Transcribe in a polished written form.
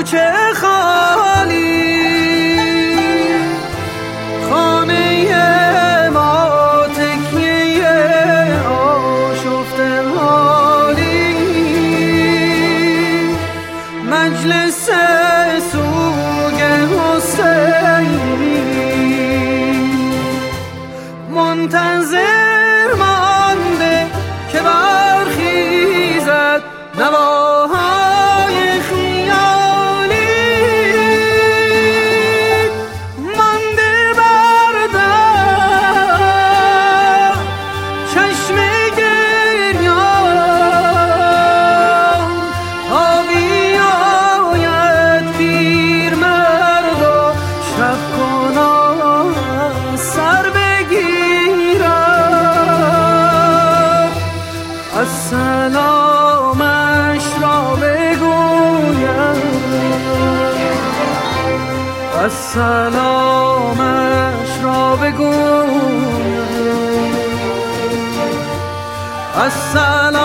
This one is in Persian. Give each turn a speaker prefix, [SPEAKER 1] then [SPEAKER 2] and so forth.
[SPEAKER 1] کوچه خالی، خانه ما تکیه آشفته حالی، مجلس سوگ حسینی منتظر مانده که برخیزد نواهای خیالی، مانده بر در چشم گریان تا بیاید پیرمرد و شب کنان سر بگیرد، السلامش را بگویم، السلامش را بگویم، السلام